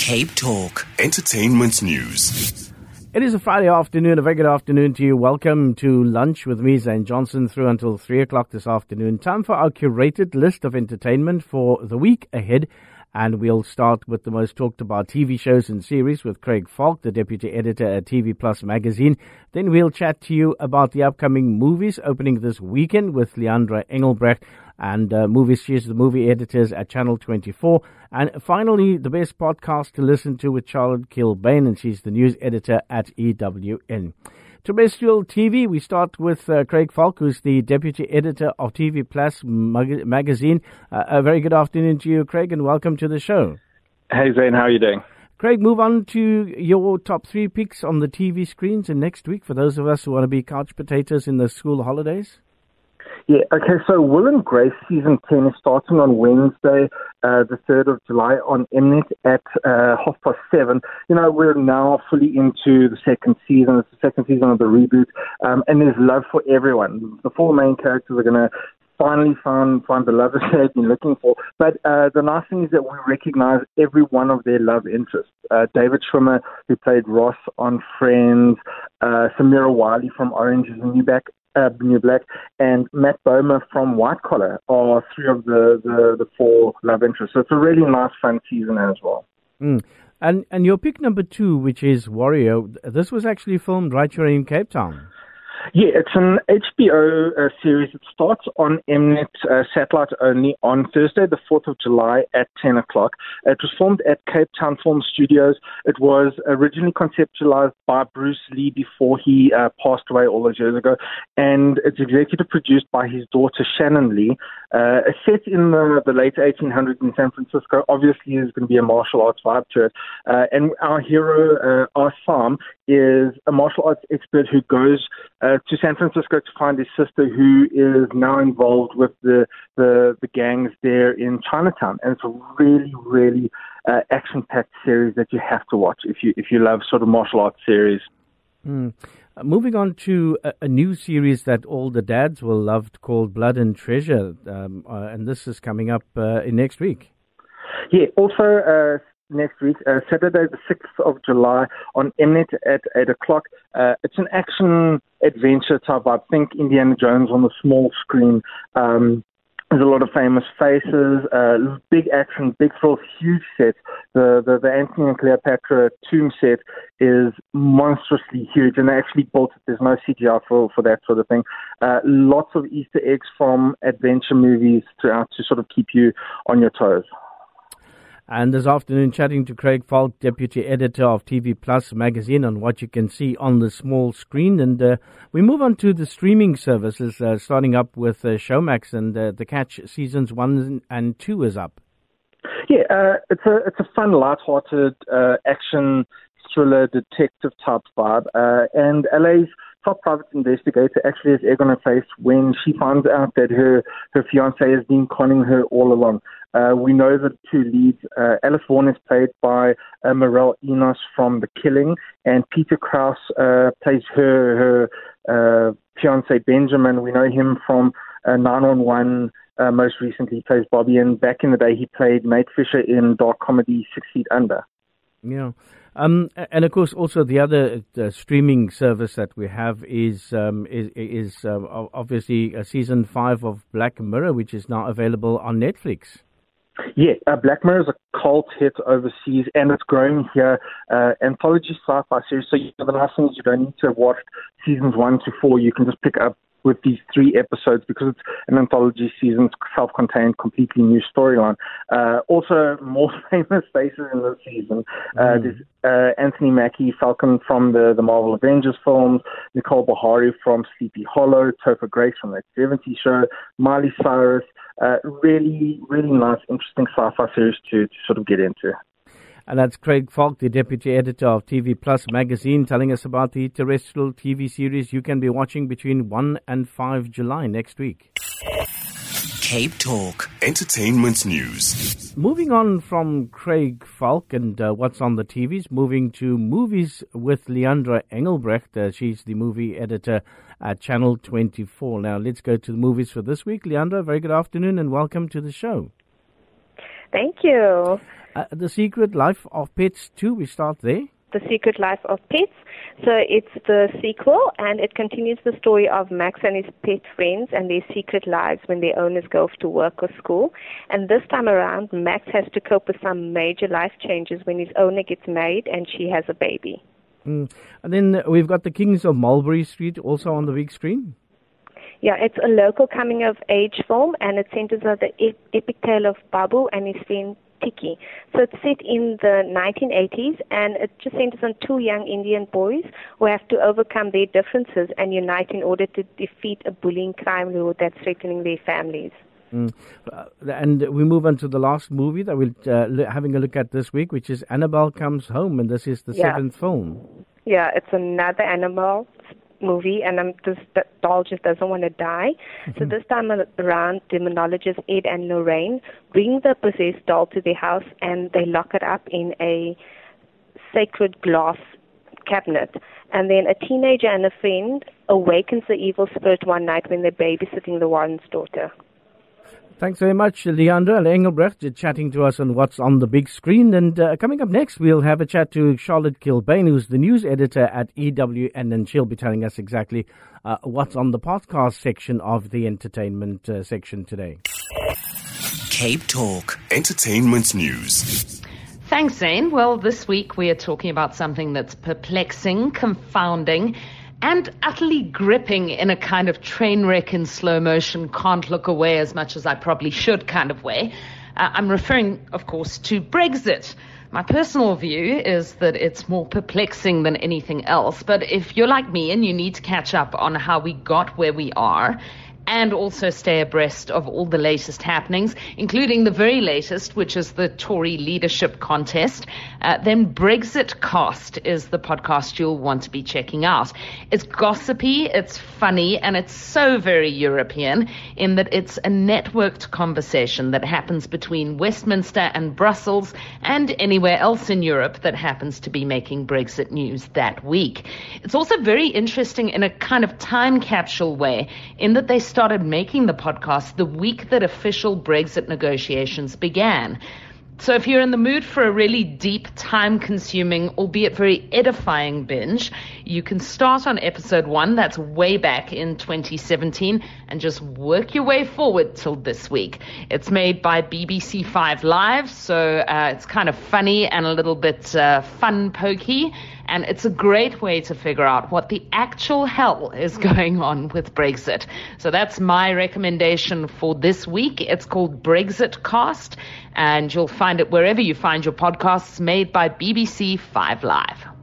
Cape Talk. Entertainment news. It is a Friday afternoon. A very good afternoon to you. Welcome to Lunch with me, Zane Johnson, through until 3 o'clock this afternoon. Time for our curated list of entertainment for the week ahead. And we'll start with the most talked about TV shows and series with Craig Falk, the deputy editor at TV Plus magazine. Then we'll chat to you about the upcoming movies opening this weekend with Leandra Engelbrecht and movies. She's the movie editors at Channel 24. And finally, the best podcast to listen to with Charlotte Kilbane, and she's the news editor at EWN. Terrestrial TV, we start with Craig Falk, who's the deputy editor of TV Plus magazine. A very good afternoon to you, Craig, and welcome to the show. Hey, Zane, how are you doing? Craig, move on to your top three picks on the TV screens in next week for those of us who want to be couch potatoes in the school holidays. Yeah, okay, so Will and Grace Season 10 is starting on Wednesday, the 3rd of July on Mnet at 7:30. You know, we're now fully into the second season. It's the second season of the reboot, and there's love for everyone. The four main characters are going to finally find the love that they've been looking for. But the nice thing is that we recognize every one of their love interests. David Schwimmer, who played Ross on Friends, Samira Wiley from Orange is the New Black, and Matt Bomer from White Collar are three of the four love interests. So it's a really nice, fun season as well. And your pick number 2, which is Warrior, this was actually filmed right here in Cape Town. Yeah, it's an HBO series. It starts on Mnet satellite only on Thursday, the 4th of July at 10 o'clock. It was filmed at Cape Town Film Studios. It was originally conceptualized by Bruce Lee before he passed away all those years ago. And it's executive produced by his daughter, Shannon Lee. It's set in the late 1800s in San Francisco. Obviously, there's going to be a martial arts vibe to it. And our hero, Assam, is a martial arts expert who goes to San Francisco to find his sister, who is now involved with the gangs there in Chinatown. And it's a really, really action-packed series that you have to watch if you love sort of martial arts series. Moving on to a new series that all the dads will love called Blood and Treasure, and this is coming up next week. Yeah, also next week, Saturday the 6th of July on Mnet at 8 o'clock. It's an action-adventure type. I think Indiana Jones on the small screen. There's a lot of famous faces, big action, big thrills, huge sets. The Antony and Cleopatra tomb set is monstrously huge, and they actually built it. There's no CGI for that sort of thing. Lots of Easter eggs from adventure movies throughout to sort of keep you on your toes. And this afternoon, chatting to Craig Falk, deputy editor of TV Plus magazine, on what you can see on the small screen. And we move on to the streaming services, starting up with Showmax, and The Catch seasons 1 and 2 is up. Yeah, it's a fun, light-hearted action thriller detective type vibe, and LA's top private investigator actually has egg on her face when she finds out that her fiance has been conning her all along. We know the two leads. Alice Vaughn is played by Morel Enos from The Killing, and Peter Krause plays her fiance Benjamin. We know him from 911. Most recently, he plays Bobby, and back in the day, he played Nate Fisher in dark comedy 6 Feet Under. Yeah. And of course, also the other streaming service that we have is obviously season 5 of Black Mirror, which is now available on Netflix. Yeah, Black Mirror is a cult hit overseas, and it's growing here. Anthology sci-fi series. So the nice thing is you don't need to watch seasons 1 to 4. You can just pick up with these 3 episodes because it's an anthology season, self-contained, completely new storyline. Also, more famous faces in this season. There's Anthony Mackie, Falcon from the Marvel Avengers films, Nicole Bahari from Sleepy Hollow, Topher Grace from That 70s Show, Miley Cyrus. Really, really nice, interesting sci-fi series to sort of get into. And that's Craig Falk, the deputy editor of TV Plus magazine, telling us about the terrestrial TV series you can be watching between 1 and 5 July next week. Cape Talk. Entertainment news. Moving on from Craig Falk and what's on the TVs, moving to movies with Leandra Engelbrecht. She's the movie editor at Channel 24. Now, let's go to the movies for this week. Leandra, very good afternoon and welcome to the show. Thank you. The Secret Life of Pets 2, we start there. The Secret Life of Pets. So it's the sequel, and it continues the story of Max and his pet friends and their secret lives when their owners go off to work or school. And this time around, Max has to cope with some major life changes when his owner gets married and she has a baby. And then we've got The Kings of Mulberry Street also on the big screen. Yeah, it's a local coming-of-age film, and it centers on the epic tale of Babu and his friend Tiki. So it's set in the 1980s, and it just centers on two young Indian boys who have to overcome their differences and unite in order to defeat a bullying crime lord that's threatening their families. And we move on to the last movie that we're having a look at this week, which is Annabelle Comes Home, and this is the seventh film. Yeah, it's another Annabelle movie, and the doll just doesn't want to die. So this time around, demonologists Ed and Lorraine bring the possessed doll to their house, and they lock it up in a sacred glass cabinet. And then a teenager and a friend awakens the evil spirit one night when they're babysitting the Warren's daughter. Thanks very much, Leandra Engelbrecht, chatting to us on what's on the big screen. And coming up next, we'll have a chat to Charlotte Kilbane, who's the news editor at EW, and then she'll be telling us exactly what's on the podcast section of the entertainment section today. Cape Talk, entertainment news. Thanks, Zane. Well, this week we are talking about something that's perplexing, confounding, and utterly gripping in a kind of train wreck in slow motion, can't look away as much as I probably should kind of way. I'm referring, of course, to Brexit. My personal view is that it's more perplexing than anything else. But if you're like me and you need to catch up on how we got where we are, and also stay abreast of all the latest happenings, including the very latest, which is the Tory leadership contest, then Brexit Cast is the podcast you'll want to be checking out. It's gossipy, it's funny, and it's so very European in that it's a networked conversation that happens between Westminster and Brussels and anywhere else in Europe that happens to be making Brexit news that week. It's also very interesting in a kind of time capsule way in that they started making the podcast the week that official Brexit negotiations began. So if you're in the mood for a really deep, time-consuming, albeit very edifying binge, you can start on episode 1, that's way back in 2017, and just work your way forward till this week. It's made by BBC 5 Live, so it's kind of funny and a little bit fun-pokey, and it's a great way to figure out what the actual hell is going on with Brexit. So that's my recommendation for this week. It's called Brexit Cast, and you'll find it wherever you find your podcasts, made by BBC 5 Live.